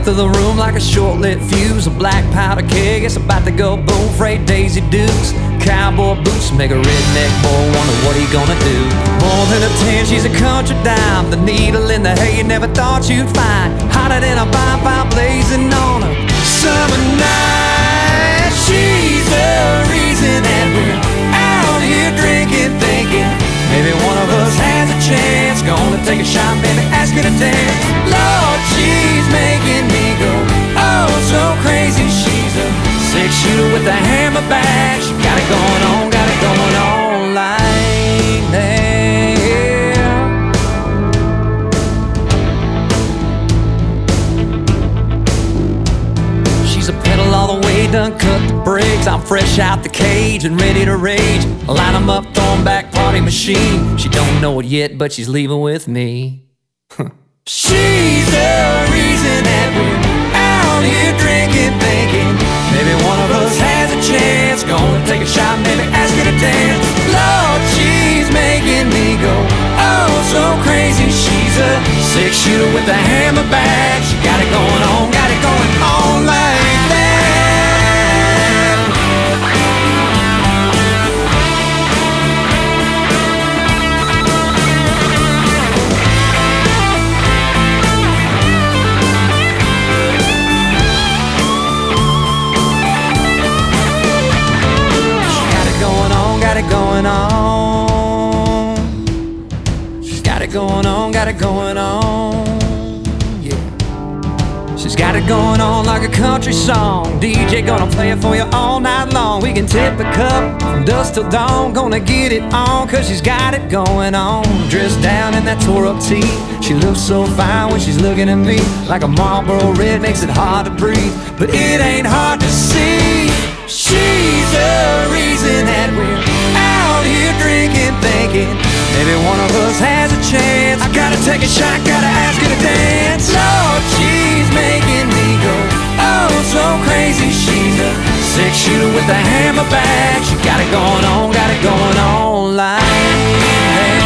through the room like a short-lit fuse. A black powder keg, it's about to go boom. Freight Daisy Dukes, cowboy boots make a redneck boy wonder what he gonna do. More than a 10, she's a country dime. The needle in the hay you never thought you'd find. Hotter than a bonfire blazing on a summer night. She's the reason that we're out here drinking, thinking maybe one of us has a chance. Gonna take a shot, baby, ask her to dance. Lord, she's making me go oh so crazy. She's a six-shooter with a hammer back. She got it going on, got it going on like that. She's a pedal all the way, done cut the brakes. I'm fresh out the cage and ready to rage. Line 'em up, throwing back party machine. She don't know it yet, but she's leaving with me. She's the reason that we're out here drinking, thinking maybe one of us has a chance. Gonna take a shot, maybe ask her to dance. Lord, she's making me go oh so crazy. She's a six-shooter with a hammer back. She got it going on, got it going on like that. Got it going on. She's got it going on, got it going on. Yeah. She's got it going on like a country song. DJ gonna play it for you all night long. We can tip the cup from dusk till dawn. Gonna get it on, cause she's got it going on. Dressed down in that tore up tee. She looks so fine when she's looking at me. Like a Marlboro Red makes it hard to breathe, but it ain't hard to see. She's the reason that we're out here drinking, thinking maybe one of us has a chance. I gotta take a shot, gotta ask her to dance. Lord, she's making me go oh so crazy. She's a six-shooter with a hammer back. She got it going on like that.